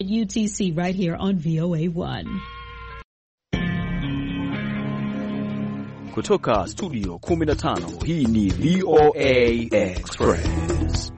UTC right here on VOA1. Kutoka studio 15, hii ni VOA Express.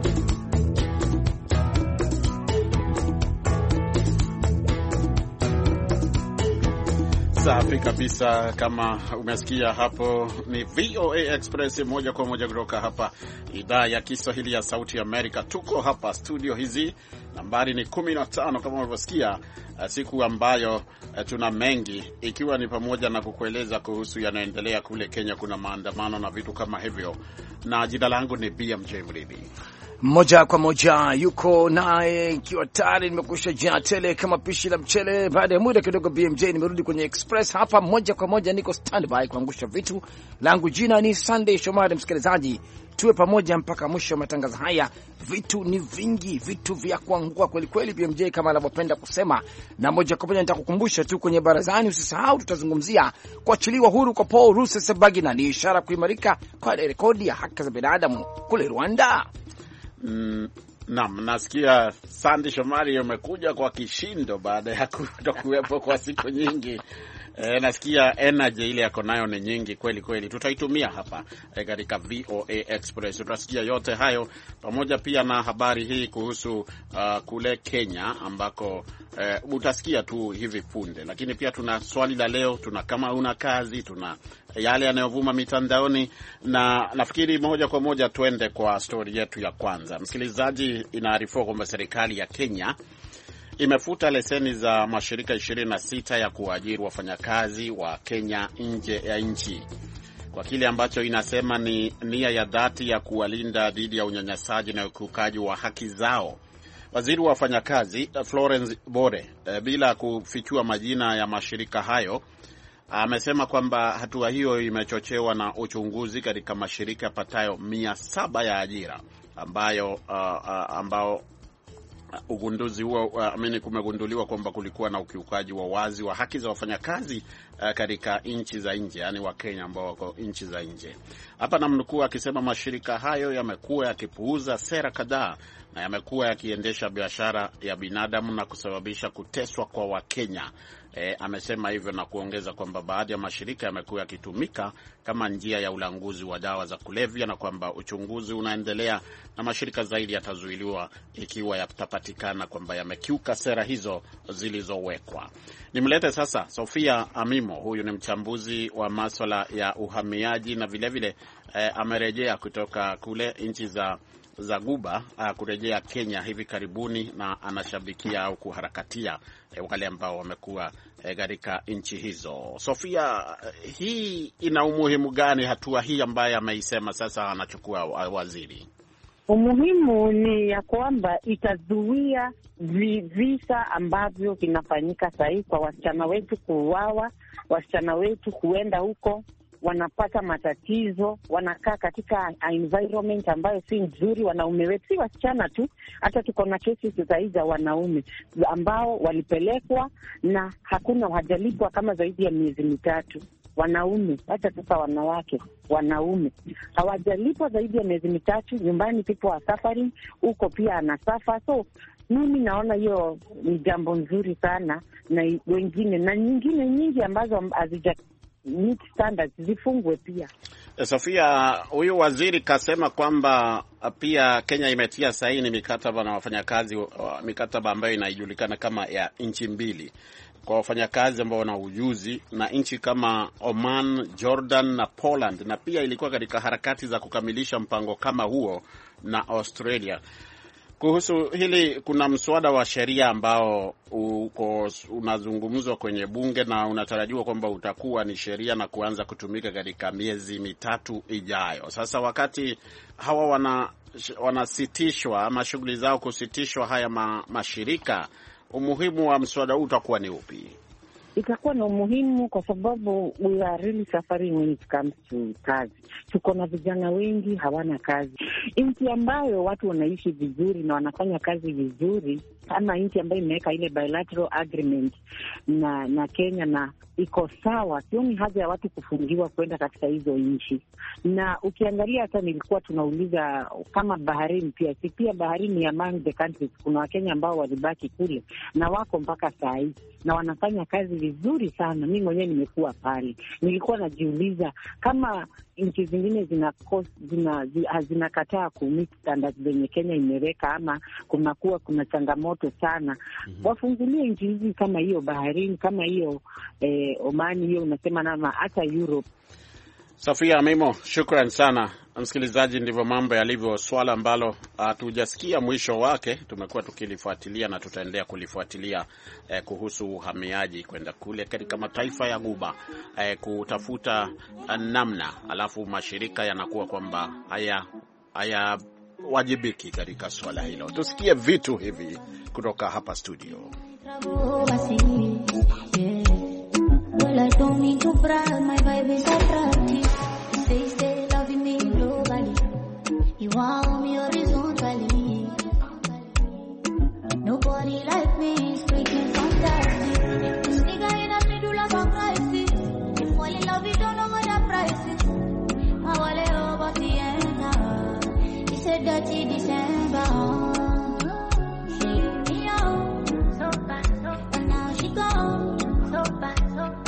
Safi kabisa, kama umesikia hapo ni VOA Express moja kwa moja kutoka hapa idhaa ya Kiswahili ya Sauti ya Amerika. Tuko hapa studio hizi, nambari ni 15 kama ulivyosikia, siku ambayo tuna mengi, ikiwa ni pamoja na kukueleza kuhusu yanayoendelea kule Kenya. Kuna maandamano na vitu kama hivyo, na jina langu ni BMJ Mridhi. Moja kwa moja yuko naye ikiwa tayari nimekusha jaa tele kama pishi la mchele. Baada ya muda kidogo, BMJ nimerudi kwenye Express hapa moja kwa moja, niko standby kuangusha vitu. Langu jina ni Sunday Shomari. Msikilizaji, tuwe pamoja mpaka mwisho wa matangazo haya. Vitu ni vingi, vitu vya kuangua kweli kweli, BMJ kama anavyopenda kusema. Na moja kwa moja nitakukumbusha tu kwenye barazani, usisahau tutazungumzia kuachiliwa huru kwa Paul Rusesabagina ni ishara kuimarika kwa rekodi ya haki za binadamu kule Rwanda. Naam, nasikia Sandy Shomari umekuja kwa kishindo baada ya kutokuwepo kwa siku nyingi. Nasikia energy ile yako nayo ni nyingi kweli kweli. Tutaitumia hapa katika VOA Express. Tutasikia yote hayo pamoja pia na habari hii kuhusu kule Kenya ambako utasikia tu hivi punde. Lakini pia tuna swali la leo, tuna kama una kazi, tuna yale yanayovuma mitandaoni, na nafikiri moja kwa moja tuende kwa story yetu ya kwanza. Msikilizaji, inaarifiwa kwamba serikali ya Kenya imefuta leseni za mashirika 26 ya kuajiri wafanyakazi wa Kenya nje ya nchi kwa kile ambacho inasema ni nia ya dhati ya kuwalinda dhidi ya unyanyasaji na ukiukaji wa haki zao. Waziri wa wafanyakazi Florence Bore, bila kufichua majina ya mashirika hayo, amesema kwamba hatua hiyo imechochewa na uchunguzi katika mashirika yapatayo 700 ya ajira ambao ugunduzi huo kumegunduliwa kwamba kulikuwa na ukiukaji wa wazi wa haki za wafanyakazi katika nchi za nje, yani wa Kenya ambao wako nchi za nje. Hapa namnukuu akisema mashirika hayo yamekuwa yakipuuza sera kadhaa na yamekuwa yakiendesha biashara ya binadamu na kusababisha kuteswa kwa Wakenya. Amesema hivyo na kuongeza kwamba baadhi ya mashirika yamekuwa yakitumika kama njia ya ulanguzi wa dawa za kulevya na kwamba uchunguzi unaendelea na mashirika zaidi yatazuiliwa ikiwa yatapatikana kwamba yamekiuka sera hizo zilizowekwa. Nimlete sasa Sofia Amimo, huyu ni mchambuzi wa masuala ya uhamiaji na vile amerejea kutoka kule nchi za Guba kurejea Kenya hivi karibuni, na anashabikia au kuharakatia wale ambao wamekuwa katika nchi hizo. Sofia, hii ina umuhimu gani, hatua hii ambayo ameisema sasa anachukua waziri? Umuhimu ni ya kwamba itazuia visa ambavyo vinafanyika sahii kwa wasichana wetu kuuawa, wasichana wetu kuenda huko wanapata matatizo, wanakaa katika environment ambayo si nzuri. Wanaume wetu, si wasichana tu, hata tuko na kesi zaidi za wanaume ambao walipelekwa na hakuna hajalipwa kama zaidi ya miezi 3. Wanaume, hata sasa wanawake, wanaume hawajalipwa zaidi ya miezi 3. Nyumbani people are suffering, huko pia anasafa. So mimi naona hiyo ni jambo nzuri sana, na wengine na nyingine nyingi ambazo hazija meet standards zifungwe pia. Sofia, huyu waziri kasema kwamba pia Kenya imetia saini mikataba na wafanyakazi, mikataba ambayo inajulikana kama ya nchi mbili kwa wafanyakazi ambao wana ujuzi, na nchi kama Oman, Jordan na Poland, na pia ilikuwa katika harakati za kukamilisha mpango kama huo na Australia. Kuhusu hili kuna mswada wa sheria ambao unazungumzwa kwenye bunge na unatarajiwa kwamba utakuwa ni sheria na kuanza kutumika katika miezi 3 ijayo. Sasa wakati hawa wanasitishwa ama shughuli zao kusitishwa haya mashirika, umuhimu wa mswada huu utakuwa ni upi? Itakuwa na umuhimu kwa sababu we are really suffering when it comes to kazi. Tuko na vijana wengi hawana kazi. Nchi ambayo watu wanaishi vizuri na wanafanya kazi vizuri, ama nchi ambayo imeweka ile bilateral agreement na Kenya na iko sawa. Sioni haja ya watu kufungiwa kwenda katika hizo nchi. Na ukiangalia hata nilikuwa tunauliza kama Bahrain pia Bahrain ni among the countries. Kuna Wakenya ambao walibaki kule na wako mpaka saa hii na wanafanya kazi vizuri sana. Mimi mwenyewe nimekuwa pale, nilikuwa najiuliza kama nchi zingine zinakataa kumeet standards zenye Kenya imeweka, ama kuna changamoto sana, wafungulie nchi hizi kama hiyo Bahrain, kama hiyo Omani, hiyo unasema nama hata Europe. Safia Amimo, shukran sana. Msikilizaji, ndivyo mambo yalivyo, swala ambalo hatujasikia mwisho wake. Tumekuwa tukilifuatilia na tutaendelea kulifuatilia kuhusu uhamiaji kwenda kule katika mataifa ya Ghuba, kutafuta namna, alafu mashirika yanakuwa kwamba haya wajibiki katika swala hilo. Tusikie vitu hivi kutoka hapa studio. Well, I don't mean to brag, my vibe is attractive. They stay loving me globally. You want me horizontally. Nobody like me is freaking fantastic. This nigga in a middle of a crisis. If fall in love, you don't know what the price is. My wallet over the end. It's a dirty December. She leave me out, so bad, so bad. And now she gone, so bad, so bad.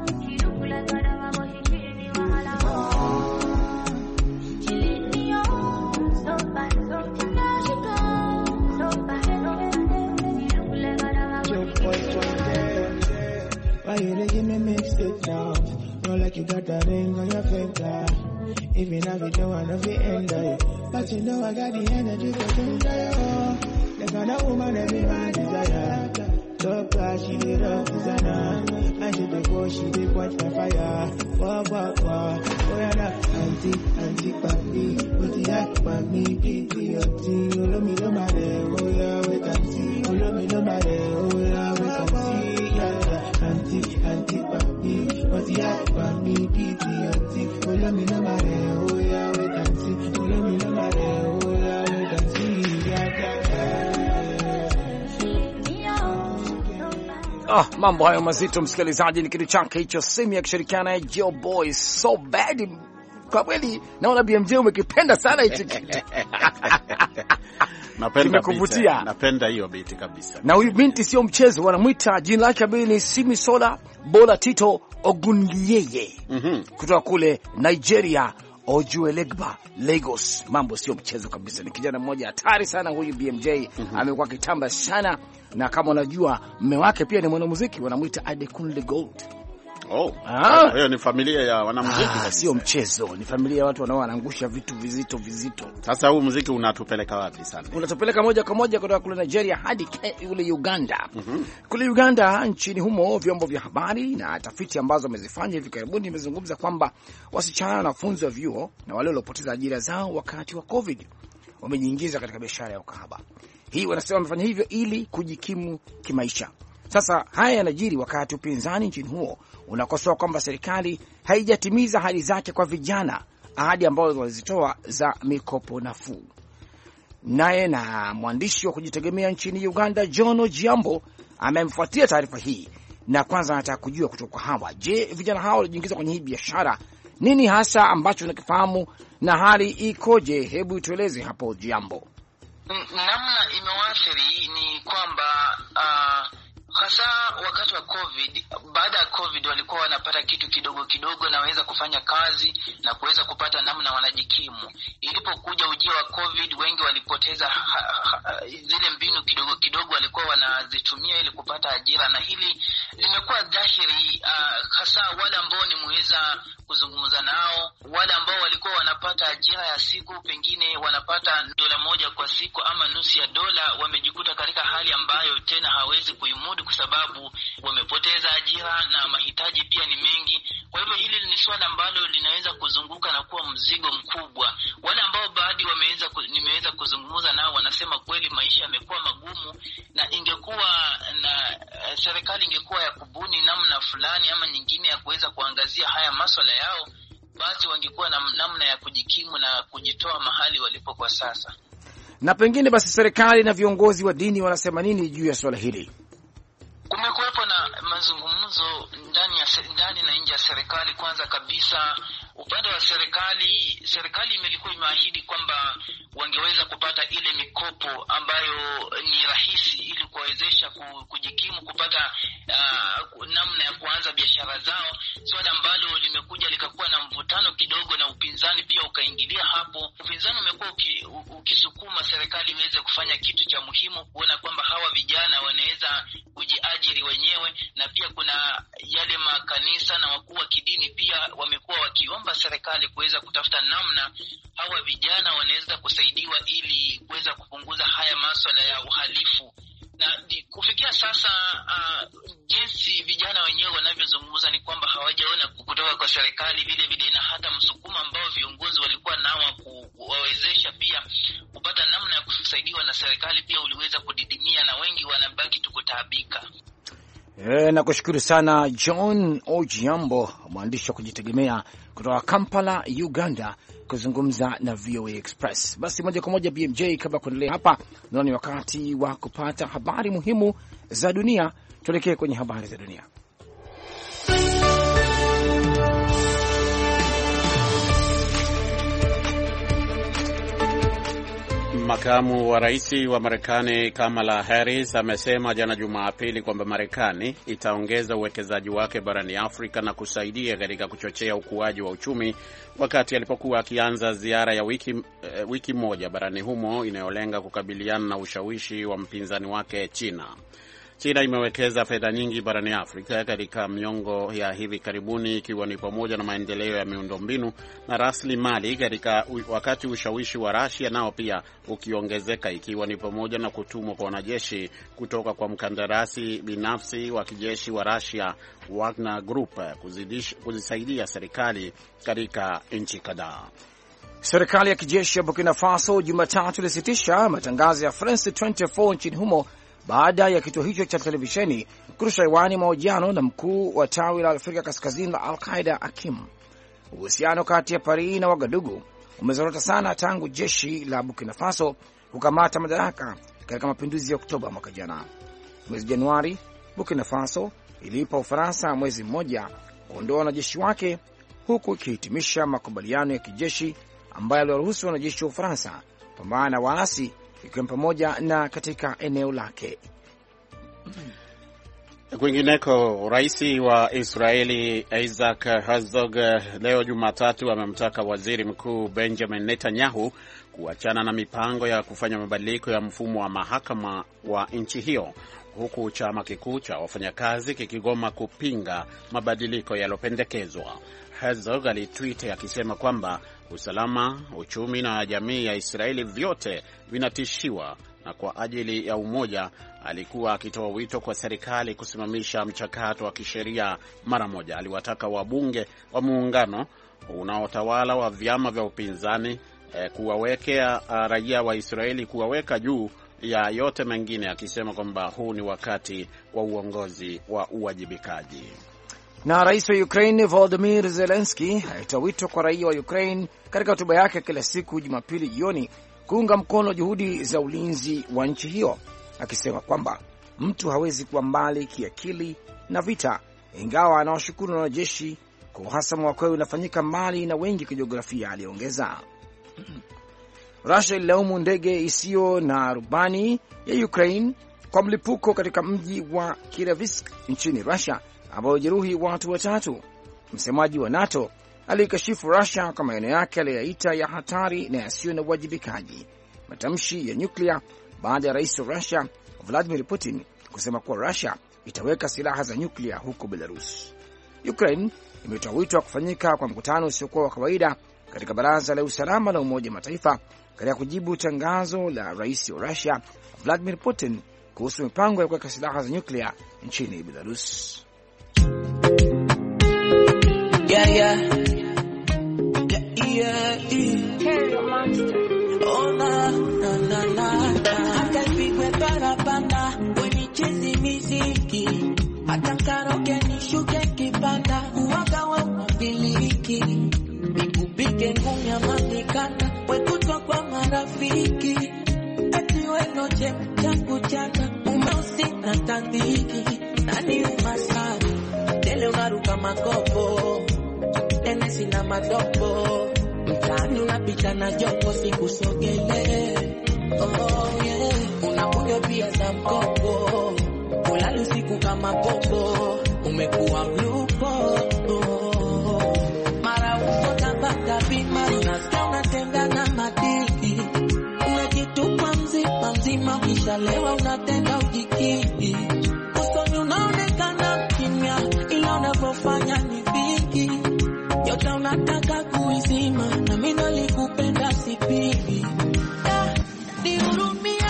Why you making me mix it now? Not like you got that ring on your finger. Even if you don't want to be end it, but you know I got the energy to do that. The kind of woman every man desire. So far she did up designer, and she did go, she did watch my fire. Wah wah wah, oh yeah na, auntie papi, what the heck about me, baby, auntie, you love me no matter, oh yeah wait and see, you love me no matter, oh yeah wait and see, yeah, auntie papi, what the heck about me, baby, auntie, you love me no matter, oh yeah wait and see, you love me no matter, oh yeah wait and see, yeah. Mambo hayo mazito, msikilizaji, ni kitu chake hicho Simi akishirikiana na Joe Boy, so bad. Kwa kweli naona BMJ umekipenda sana hicho kitu. Napenda hiyo beat kabisa. Na huyu binti sio mchezo, wanamuita jina lake ni Simi Sola Bola Tito Ogunliyeye. Kutoka kule Nigeria, Ojuelegba, Lagos. Mambo sio mchezo kabisa. Ni kijana mmoja hatari sana huyu BMJ. Amekuwa kitamba sana, na kama unajua mume wake pia ni mwanamuziki, wanamuita Adekunle Gold. Hiyo ni familia ya wanamuziki. Sio mchezo, ni familia ya watu wanaoangusha vitu vizito. Sasa huu muziki unatupeleka wapi sana? Unatupeleka moja kwa moja kutoka kule Nigeria hadi kule Uganda. Kule Uganda nchini humo, vyombo vya habari na tafiti ambazo wamezifanya hivi karibuni imezungumza kwamba wasichana na wanafunzi wa vyuo na wale waliopoteza ajira zao wakati wa COVID wamejiingiza katika biashara ya ukahaba. Hii wanasema wamefanya hivyo ili kujikimu kimaisha. Sasa haya yanajiri wakati upinzani nchini huo unakosoa kwamba serikali haijatimiza ahadi zake kwa vijana, ahadi ambazo walizitoa za mikopo nafuu. Naye na mwandishi wa kujitegemea nchini Uganda John Ojiambo amemfuatia taarifa hii, na kwanza anataka kujua kutoka hawa, je, vijana hao walijiingiza kwenye hii biashara, nini hasa ambacho unakifahamu na hali ikoje? Hebu tueleze hapo Ojiambo. Namna imewaathiri ni kwamba hasa wakati wa COVID, baada ya COVID walikuwa wanapata kitu kidogo kidogo na waweza kufanya kazi na kuweza kupata namna wanajikimu. Ilipokuja ujio wa COVID, wengi walipoteza zile mbinu kidogo kidogo walikuwa wanazitumia ili kupata ajira, na hili limekuwa dhahiri hasa wale ambao nimeweza kuzungumza nao, wale ambao walikuwa wanapata ajira ya siku, pengine wanapata $1 kwa siku ama nusu ya dola, wamejikuta katika hali ambayo tena hawezi kuimudu kwa sababu wamepoteza ajira na mahitaji pia ni mengi. Kwa hivyo hili ni swala ambalo linaweza kuzunguka na kuwa mzigo mkubwa. Wale ambao baadhi nimeweza kuzungumza nao wanasema kweli maisha yamekuwa magumu, na ingekuwa na serikali ingekuwa ya kubuni namna fulani ama nyingine ya kuweza kuangazia haya masuala yao, basi wangekuwa na namna ya kujikimu na kujitoa mahali walipo kwa sasa. Na pengine basi serikali na viongozi wa dini wanasema nini juu ya swala hili? Kumekuwepo na mazungumzo ndani ya ndani na nje ya serikali. Kwanza kabisa, upande wa serikali imelikuwa imeahidi kwamba wangeweza kupata ile mikopo ambayo ni rahisi ili kuwawezesha kujikimu, kupata namna ya kuanza biashara zao, swala ambalo limekuja likakuwa na mvutano kidogo, na upinzani pia ukaingilia hapo. Upinzani umekuwa ukisukuma serikali iweze kufanya kitu cha muhimu, kuona kwamba hawa vijana wanaweza kujiajiri wenyewe, na pia kuna yale makanisa na wakuu wa kidini pia wamekuwa wakiomba serikali kuweza kutafuta namna hawa vijana wanaweza kusaidiwa ili kuweza kupunguza haya masuala ya uhalifu. Na kufikia sasa jinsi vijana wenyewe wanavyozungumza ni kwamba hawajaona kutoka kwa serikali vile, na hata msukumo ambao viongozi walikuwa nao kuwawezesha pia kupata namna ya kusaidiwa na serikali pia uliweza kudidimia, na wengi wanabaki tu kutaabika. Nakushukuru sana John Ojiambo, mwandishi wa kujitegemea kutoka Kampala, Uganda, kuzungumza na VOA Express. Basi moja kwa moja BMJ, kabla kuendelea hapa, naona ni wakati wa kupata habari muhimu za dunia. Tuelekee kwenye habari za dunia. Makamu wa rais wa Marekani Kamala Harris amesema jana Jumapili kwamba Marekani itaongeza uwekezaji wake barani Afrika na kusaidia katika kuchochea ukuaji wa uchumi, wakati alipokuwa akianza ziara ya wiki moja barani humo inayolenga kukabiliana na ushawishi wa mpinzani wake China. China imewekeza fedha nyingi barani Afrika katika miongo ya hivi karibuni, ikiwa ni pamoja na maendeleo ya miundombinu na rasilimali, katika wakati ushawishi wa Russia nao pia ukiongezeka, ikiwa ni pamoja na kutumwa kwa wanajeshi kutoka kwa mkandarasi binafsi wa kijeshi wa Russia Wagner Group kuzisaidia serikali katika nchi kadhaa. Serikali ya kijeshi ya Burkina Faso Jumatatu ilisitisha matangazo ya France 24 nchini humo baada ya kituo hicho cha televisheni kurusha hewani mahojiano na mkuu wa tawi la Afrika Kaskazini la Al-Qaeda Akim. Uhusiano kati ya Paris na Wagadugu umezorota sana tangu jeshi la Burkina Faso kukamata madaraka katika mapinduzi ya Oktoba mwaka jana. Mwezi Januari, Burkina Faso iliipa Ufaransa mwezi mmoja kuondoa wanajeshi wake, huku ikihitimisha makubaliano ya kijeshi ambayo yaliwaruhusu wanajeshi wa Ufaransa pambana na waasi, ikiwa pamoja na katika eneo lake. Kwingineko, rais wa Israeli Isaac Herzog leo Jumatatu amemtaka waziri mkuu Benjamin Netanyahu kuachana na mipango ya kufanya mabadiliko ya mfumo wa mahakama wa nchi hiyo, huku chama kikuu cha wafanyakazi kikigoma kupinga mabadiliko yaliyopendekezwa. Herzog alitweet akisema kwamba usalama, uchumi na jamii ya Israeli vyote vinatishiwa, na kwa ajili ya umoja alikuwa akitoa wito kwa serikali kusimamisha mchakato wa kisheria mara moja. Aliwataka wabunge wa muungano unaotawala wa vyama vya upinzani kuwawekea raia wa Israeli, kuwaweka juu ya yote mengine, akisema kwamba huu ni wakati wa uongozi wa uwajibikaji. Na rais wa Ukraine Volodymyr Zelensky alitoa wito kwa raia wa Ukraine katika hotuba yake kila siku Jumapili jioni kuunga mkono juhudi za ulinzi wa nchi hiyo, akisema kwamba mtu hawezi kuwa mbali kiakili na vita, ingawa anawashukuru na wanajeshi kwa uhasama wa kweli unafanyika mbali na wengi kijiografia, aliongeza. Russia ililaumu ndege isiyo na rubani ya Ukraine kwa mlipuko katika mji wa Kiravisk nchini Russia ambao jeruhi watu 3. Msemaji wa NATO alikashifu Russia kwa maeneo yake aliyoyaita ya hatari na yasiyo na uwajibikaji. Matamshi ya nyuklia baada ya rais wa Russia Vladimir Putin kusema kuwa Russia itaweka silaha za nyuklia huko Belarus. Ukraine imetoa wito wa kufanyika kwa mkutano usiokuwa wa kawaida katika Baraza la Usalama la Umoja wa Mataifa katika kujibu tangazo la rais wa Russia Vladimir Putin kuhusu mipango ya kuweka silaha za nyuklia nchini Belarus. Oh na na na na, hata ipigwe parapanda kwenye chezi miziki, hata karaoke nishuke kipanda, uwaga wa mabiliki, nikupige ngumi ya manikata, wekutwa kwa marafiki, eti wenoche changu chata, umeusi na tandiki, nani umasari, pale unaruka makopo, enesi na madopo, mtaani unapicha na jopo sikusogele. Oh yeah, unakunywa pia za mkopo, ulali usiku kama popo, umekuwa blupo. Mara uko tabaka bima, unasikia unatenda na madiki, unajitupa mzima ukishalewa unatenda ujikiki. Usoni unaonekana kimya, ila unapofanya ni vingi. Yote unataka kuizima, na mimi nalikupenda sipigi. Nihurumie,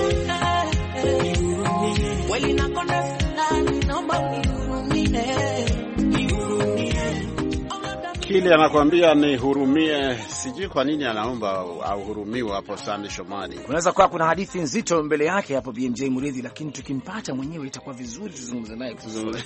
weli nakonda sana, naomba unihurumie. Kile anakuambia ni hurumie, sijui kwa nini anaomba au hurumiwa hapo. Sandi Shomari, unaweza kuwa kuna hadithi nzito mbele yake hapo BMJ Muridhi, lakini tukimpata mwenyewe itakuwa vizuri tuzungumze naye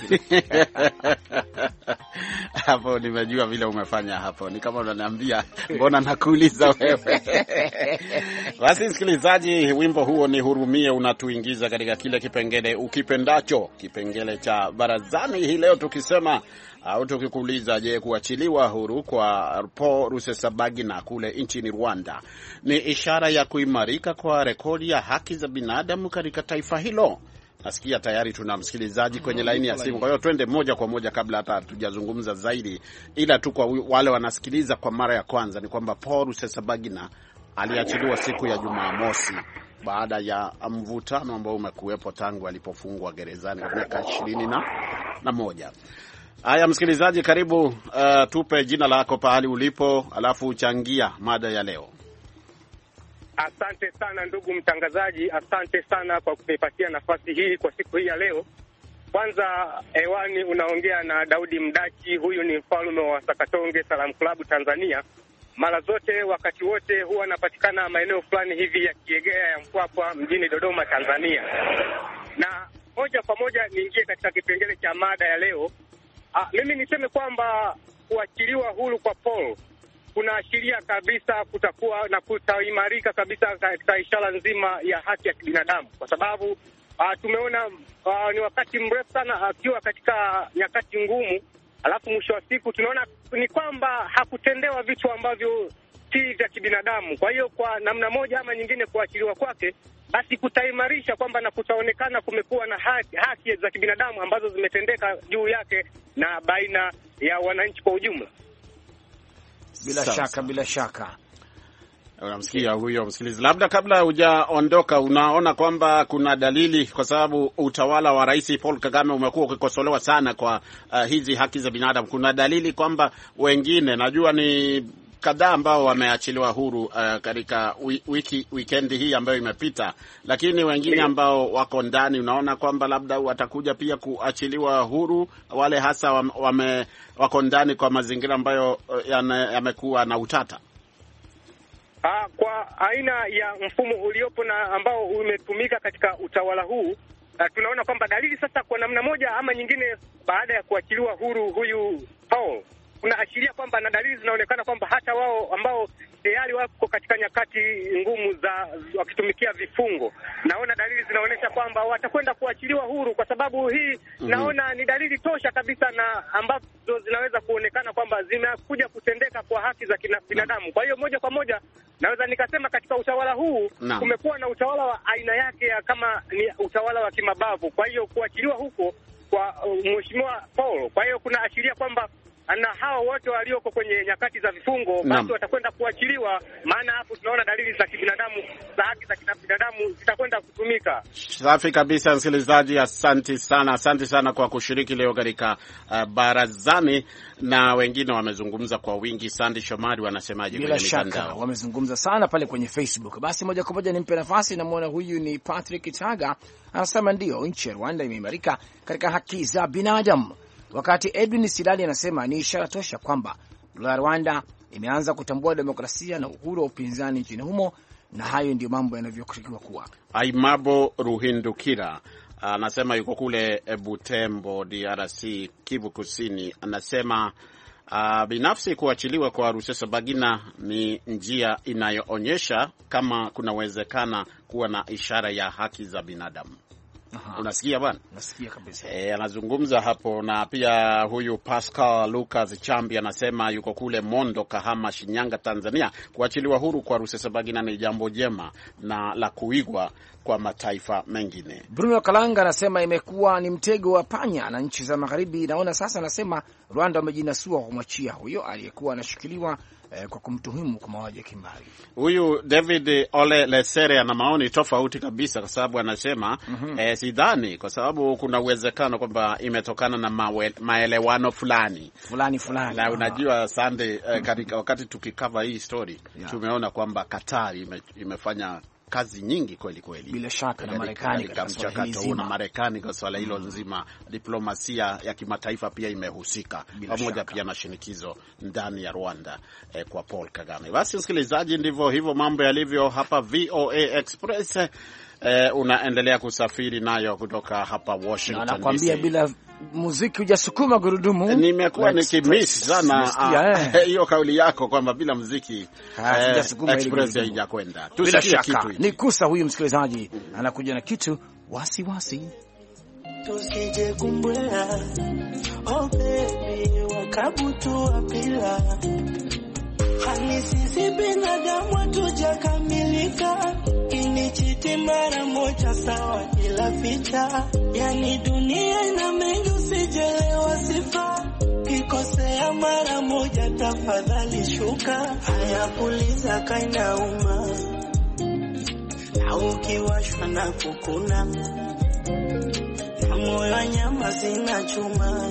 hapo. Nimejua vile umefanya hapo, ni kama unaniambia mbona nakuuliza wewe. Basi msikilizaji, wimbo huo ni hurumie unatuingiza katika kile kipengele ukipendacho, kipengele cha barazani hii leo, tukisema au tukikuuliza, je, kuachiliwa huru kwa Paul Rusesabagina kule nchini Rwanda ni ishara ya kuimarika kwa rekodi ya haki za binadamu katika taifa hilo? Nasikia tayari tuna msikilizaji kwenye laini ya simu, kwa hiyo twende moja kwa moja kabla hata hatujazungumza zaidi. Ila tu kwa wale wanasikiliza kwa mara ya kwanza, ni kwamba Paul Rusesabagina aliachiliwa siku ya Jumamosi baada ya mvutano ambao umekuwepo tangu alipofungwa gerezani kwa miaka 21. Haya msikilizaji, karibu, tupe jina lako, pahali ulipo, alafu uchangia mada ya leo. Asante sana ndugu mtangazaji, asante sana kwa kunipatia nafasi hii kwa siku hii ya leo. Kwanza hewani unaongea na Daudi Mdachi, huyu ni mfalme wa Sakatonge Salam Club Tanzania. Mara zote wakati wote huwa napatikana maeneo fulani hivi ya Kiegea ya Mpwapwa mjini Dodoma Tanzania. Na moja kwa moja niingie katika kipengele cha mada ya leo. Mimi niseme kwamba kuachiliwa huru kwa Paul kunaashiria kabisa kutakuwa na kutaimarika kabisa katika ishara nzima ya haki ya kibinadamu, kwa sababu tumeona ni wakati mrefu sana akiwa katika nyakati ngumu, alafu mwisho wa siku tunaona ni kwamba hakutendewa vitu ambavyo si vya kibinadamu. Kwa hiyo kwa namna moja ama nyingine kuachiliwa kwake basi kutaimarisha kwamba na kutaonekana kumekuwa na haki za kibinadamu ambazo zimetendeka juu yake na baina ya wananchi kwa ujumla. Bila shaka. Unamsikia huyo msikilizaji. Labda kabla hujaondoka, unaona kwamba kuna dalili, kwa sababu utawala wa Rais Paul Kagame umekuwa ukikosolewa sana kwa hizi haki za binadamu. Kuna dalili kwamba wengine, najua ni kadhaa ambao wameachiliwa huru katika weekend hii ambayo imepita, lakini wengine ambao wako ndani, unaona kwamba labda watakuja pia kuachiliwa huru, wale hasa wako ndani kwa mazingira ambayo yamekuwa na utata. Kwa aina ya mfumo uliopo na ambao umetumika katika utawala huu, tunaona kwamba dalili sasa kwa namna moja ama nyingine, baada ya kuachiliwa huru huyu Paul, kunaashiria kwamba na dalili zinaonekana kwamba hata wao ambao tayari wako katika nyakati ngumu za wakitumikia vifungo, naona dalili zinaonyesha kwamba watakwenda kuachiliwa huru, kwa sababu hii naona ni dalili tosha kabisa na ambazo zinaweza kuonekana kwamba zimekuja kutendeka kwa haki za binadamu. Kwa hiyo moja kwa moja naweza nikasema katika utawala huu kumekuwa na utawala wa aina yake ya kama ni utawala wa kimabavu. Kwa hiyo kuachiliwa huko kwa mheshimiwa Paul, kwa hiyo kuna ashiria kwamba na hao wote walioko kwenye nyakati za vifungo basi watakwenda kuachiliwa, maana hapo tunaona dalili za kibinadamu, za haki za kibinadamu zitakwenda kutumika. Safi kabisa msikilizaji, asante sana kwa kushiriki leo katika barazani, na wengine wamezungumza kwa wingi. Sandi Shomari, wanasemaje kwenye mitandao? Wamezungumza sana pale kwenye Facebook. Basi moja kwa moja nimpe nafasi, namuona huyu ni Patrick Taga, anasema ndio nchi ya Rwanda imeimarika katika haki za binadamu, wakati Edwin Silali anasema ni ishara tosha kwamba dola ya Rwanda imeanza kutambua demokrasia na uhuru wa upinzani nchini humo, na hayo ndio mambo yanavyokuwa kuwa. Aimabo Ruhindukira anasema yuko kule Butembo, DRC, Kivu Kusini, anasema binafsi kuachiliwa kwa Rusesabagina ni njia inayoonyesha kama kunawezekana kuwa na ishara ya haki za binadamu. Unasikia bwana? Nasikia kabisa. Anazungumza hapo, na pia huyu Pascal Lucas Chambi anasema yuko kule Mondo, Kahama, Shinyanga, Tanzania. Kuachiliwa huru kwa Rusesabagina ni jambo jema na la kuigwa kwa mataifa mengine. Bruno Kalanga anasema imekuwa ni mtego wa panya na nchi za magharibi. Naona sasa, anasema Rwanda wamejinasua kumwachia huyo aliyekuwa anashikiliwa kwa kumtuhumu kwa mauaji ya kimbari. Huyu David Ole Lesere ana maoni tofauti kabisa, kwa sababu anasema sidhani, kwa sababu kuna uwezekano kwamba imetokana na maelewano fulani. Na unajua Sunday, katika wakati tukikava hii story tumeona kwamba Qatar imefanya kazi nyingi kweli kweli, bila shaka, na Marekani katika mchakato huu, na Marekani kwa swala hilo nzima. Diplomasia ya kimataifa pia imehusika, pamoja pia na shinikizo ndani ya Rwanda kwa Paul Kagame. Basi msikilizaji, ndivyo hivyo mambo yalivyo hapa VOA Express. Unaendelea kusafiri nayo kutoka hapa Washington DC. Nakwambia bila muziki hujasukuma gurudumu. Nimekuwa nikimiss sana hiyo kauli yako kwamba bila muziki Express haijakwenda. Tusikie kitu. Nikusa huyu msikilizaji anakuja na kitu wasiwasi. Tusije kumbwela, oh baby, wakabutu wapila. Hani sisi binadamu hatujakamilika, inichiti mara moja sawa ila ficha. Yani dunia ina mengi usijelewa sifa, kikosea mara moja tafadhali shuka. Haya puliza kainauma, na ukiwashwa na kukuna, na moyo wa nyama zina chuma,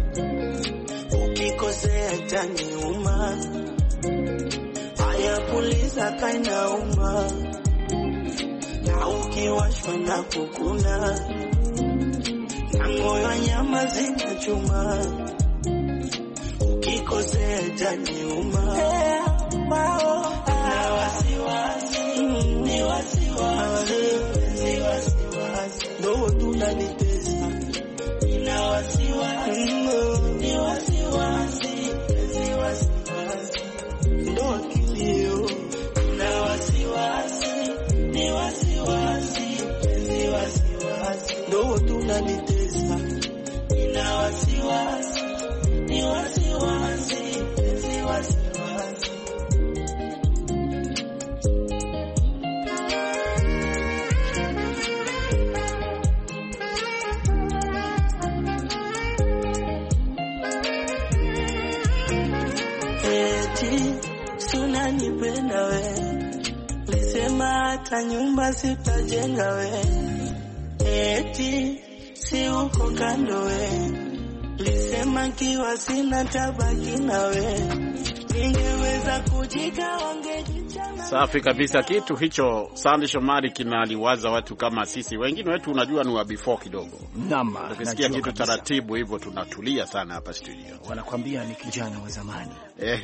ukikosea taniuma. Haya puliza kainauma, na ukiwashwa na kukuna, na moyo wa nyama zina chuma, ukikosea taniuma. Na wasiwasi, ni wasiwasi, ni wasiwasi, ndo tunanitesa. Nina wasiwasi, ni wasiwasi, ni wasiwasi, ndo kilio. Nina wasiwasi, ni wasiwasi, ni wasiwasi, ndo tunanitesa. Nina wasiwasi, ni wasiwasi, ni wasiwasi. Sunanipenda we, lisema hata nyumba sitajenga we. Eti si uko kando we, lisema kiwa sina tabaki na we. Ningeweza kujika wangejichana. Safi kabisa kitu hicho. Sandy Shomari kinaliwaza watu kama sisi. Wengine wetu unajua ni wa before kidogo. Naam. Ukisikia kitu taratibu hivyo tunatulia sana hapa studio. Wanakuambia ni kijana wa zamani.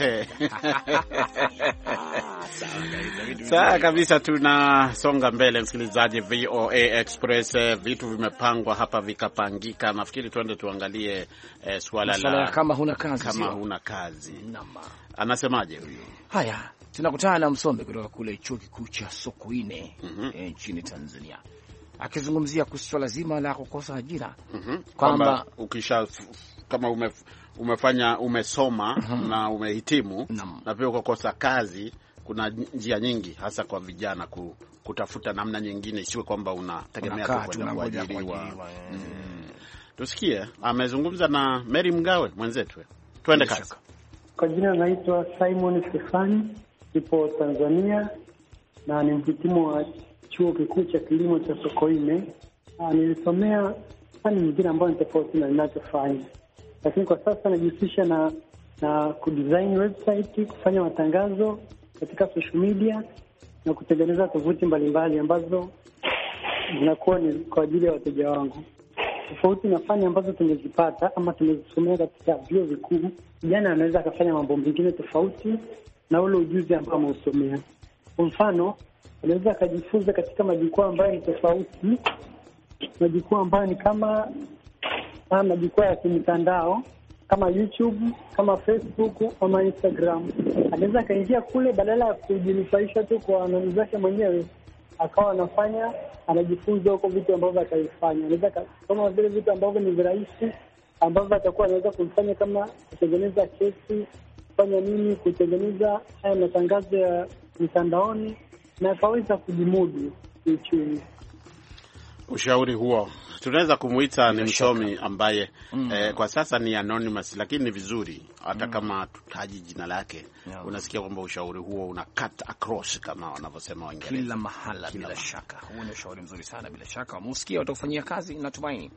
Sawa kabisa, tunasonga mbele msikilizaji. VOA Express, vitu vimepangwa hapa vikapangika. Nafikiri tuende tuangalie swala la kama huna kazi. Kama huna kazi. Anasemaje huyu? Haya, tunakutana na msomi kutoka kule Chuo Kikuu cha Sokoine nchini Tanzania, akizungumzia kuhusu swala zima la kukosa ajira. Kwamba kama umesoma na umehitimu na pia ukokosa kazi, kuna njia nyingi hasa kwa vijana kutafuta namna nyingine, isiwe kwamba unategemea kwenda kuajiriwa. Tusikie, amezungumza na Mary Mgawe mwenzetu. Twende kazi. Kwa jina naitwa Simon Stefani, nipo Tanzania na ni mhitimu wa Chuo Kikuu cha Kilimo cha Sokoine. Nilisomea fani nyingine ambayo ni tofauti na ninachofanya, lakini kwa sasa najihusisha na kudesign website, kufanya matangazo katika social media na kutengeneza tovuti mbalimbali ambazo zinakuwa ni kwa ajili ya wateja wangu. Tofauti na fani ambazo tumezipata ama tumezisomea katika vyuo vikuu, kijana anaweza akafanya mambo mengine tofauti na ule ujuzi ambao ameusomea. Kwa mfano, anaweza akajifunza katika majukwaa ambayo ni tofauti, majukwaa ambayo ni kama majukwaa ya kimtandao kama YouTube, kama Facebook ama Instagram. Anaweza akaingia kule, badala ya kujinufaisha tu kwa anwani zake mwenyewe, akawa anajifunza huko vitu ambavyo ataifanya. Anaweza kama vile vitu ambavyo ni virahisi ambavyo atakuwa anaweza kufanya, kama kutengeneza kesi, kufanya nini, kutengeneza haya matangazo ya mtandaoni, na akaweza kujimudu kiuchumi. Ushauri huo tunaweza kumuita ni msomi ambaye kwa sasa ni anonymous, lakini ni vizuri hata kama tutaji jina lake. Unasikia kwamba ushauri huo una cut across kama wanavyosema Waingereza, kila mahala. Bila shaka huo ni ushauri mzuri sana, bila shaka wamusikia, watafanyia kazi, natumaini.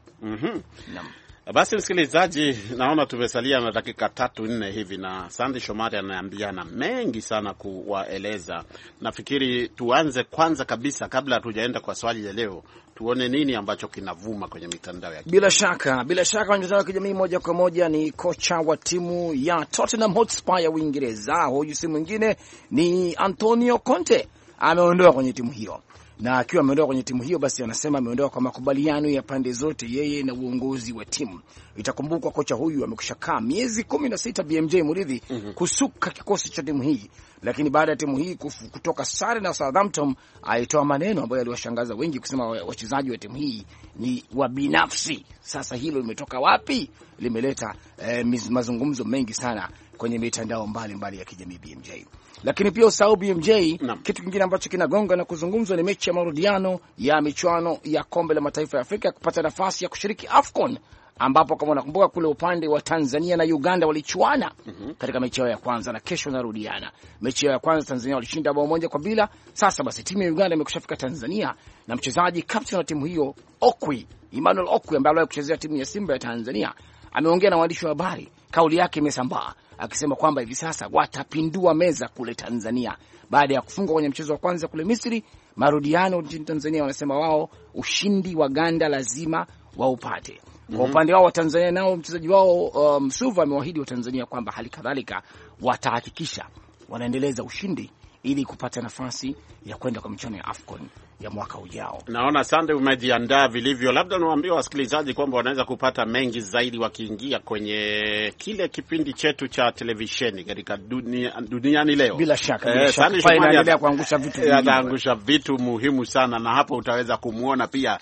Basi msikilizaji, naona tumesalia na dakika 3-4 hivi, na Sandy Shomari ananiambia na mengi sana kuwaeleza. Nafikiri tuanze kwanza kabisa, kabla hatujaenda kwa swali la leo, tuone nini ambacho kinavuma kwenye mitandao ya kijamii. Bila shaka kwenye mitandao ya kijamii moja kwa moja ni kocha wa timu ya Tottenham Hotspur ya Uingereza. Huyu si mwingine ni Antonio Conte, ameondoka kwenye timu hiyo. Na akiwa ameondoka kwenye timu hiyo, basi anasema ameondoka kwa makubaliano ya pande zote, yeye na uongozi wa timu. Itakumbukwa kocha huyu amekushakaa miezi 16 BMJ Muridhi kusuka kikosi cha timu hii, lakini baada ya timu hii kutoka sare na Southampton, aitoa maneno ambayo aliwashangaza wengi, kusema wachezaji wa timu hii ni wa binafsi. Sasa hilo limetoka wapi? Limeleta mazungumzo mengi sana kwenye mitandao mbalimbali ya kijamii BMJ. Lakini pia usahau BMJ, kitu kingine ambacho kinagonga na kuzungumzwa ni mechi ya marudiano ya michuano ya kombe la mataifa ya Afrika kupata nafasi ya kushiriki AFCON, ambapo kama unakumbuka kule upande wa Tanzania na Uganda walichuana katika mechi yao ya kwanza, na kesho narudiana. Mechi yao ya kwanza Tanzania walishinda 1-0. Sasa basi timu ya Uganda imekushafika Tanzania, na mchezaji captain wa timu hiyo Emmanuel Okwi ambaye aliwahi kuchezea timu ya Simba ya Tanzania ameongea na waandishi wa habari. Kauli yake imesambaa akisema kwamba hivi sasa watapindua meza kule Tanzania baada ya kufungwa kwenye mchezo wa kwanza kule Misri. Marudiano nchini Tanzania wanasema wao ushindi wa Uganda lazima waupate. Kwa upande wao wa Tanzania nao mchezaji wao Msuva amewaahidi wa Tanzania kwamba hali kadhalika watahakikisha wanaendeleza ushindi ili kupata nafasi ya kwenda kwa michuano ya AFCON ya mwaka ujao. Naona Sunday umejiandaa vilivyo. Labda niwaambie wasikilizaji kwamba wanaweza kupata mengi zaidi wakiingia kwenye kile kipindi chetu cha televisheni katika duniani leo. Bila shaka inaendelea kuangusha vitu vingi. Anaangusha vitu muhimu sana, na hapo utaweza kumuona pia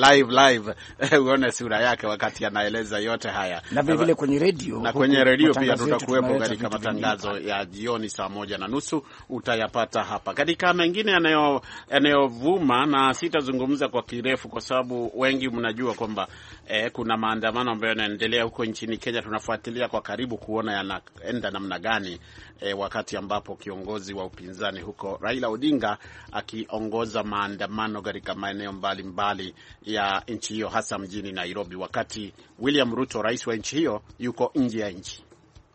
live uone sura yake wakati anaeleza yote haya. Na vile kwenye radio. Na kwenye radio pia tutakuwepo katika matangazo ya jioni saa 1:30 utayapata hapa. Katika mengine yanayovuma, na sitazungumza kwa kirefu kwa sababu wengi mnajua kwamba kuna maandamano ambayo yanaendelea huko nchini Kenya. Tunafuatilia kwa karibu kuona yanaenda namna gani, wakati ambapo kiongozi wa upinzani huko Raila Odinga akiongoza maandamano katika maeneo mbalimbali ya nchi hiyo, hasa mjini Nairobi, wakati William Ruto, rais wa nchi hiyo, yuko nje ya nchi.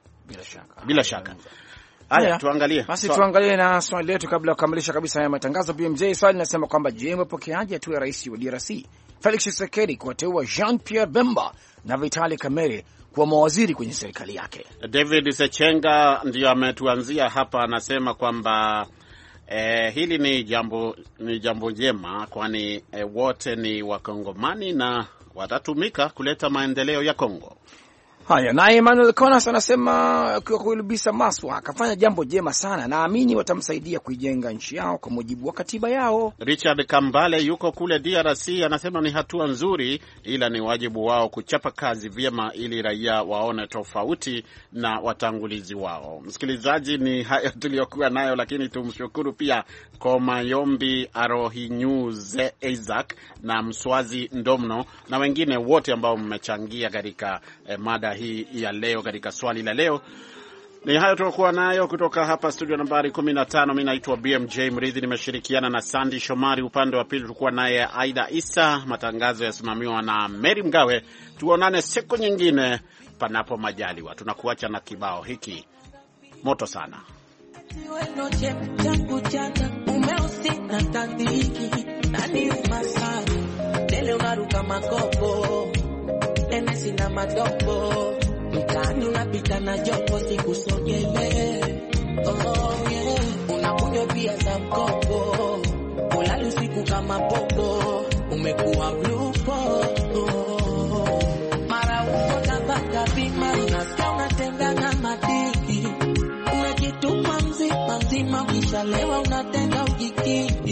Bila shaka. Haya, tuangalie. Basi tuangalie na swali letu kabla ya kukamilisha kabisa haya matangazo. BMJ, swali linasema kwamba je, mpokeaje hatua ya rais wa DRC Felix Tshisekedi kuwateua Jean-Pierre Bemba na Vitali Kamere kuwa mawaziri kwenye serikali yake? David Sechenga ndio ametuanzia hapa, anasema kwamba hili ni jambo jema, kwani wote ni Wakongomani na watatumika kuleta maendeleo ya Kongo. Haya, naye Emmanuel Konas anasema kwa kuilibisa Maswa akafanya jambo jema sana, naamini watamsaidia kuijenga nchi yao kwa mujibu wa katiba yao. Richard Kambale yuko kule DRC anasema ni hatua nzuri, ila ni wajibu wao kuchapa kazi vyema ili raia waone tofauti na watangulizi wao. Msikilizaji, ni hayo tuliyokuwa nayo, lakini tumshukuru pia Komayombi Arohinyuze Isaac na Mswazi Ndomno na wengine wote ambao mmechangia katika mada hii ya leo, katika swali la leo. Ni hayo tulikuwa nayo kutoka hapa studio nambari 15. Mimi naitwa BMJ Mridhi, nimeshirikiana na Sandy Shomari. Upande wa pili tulikuwa naye Aida Isa. Matangazo yasimamiwa na Mary Mgawe. Tuonane siku nyingine panapo majaliwa. Tunakuacha na kibao hiki moto sana. Sina madogo mtaani unapita na jopo sikusogele. Oh yeah, unakunywa pia za mkopo, ulali usiku kama popo, umekuwa blupo. Mara uko tabaka bima, unasikia unatenda na madiki, unajituma mzima ukishalewa unatenda ujikiki.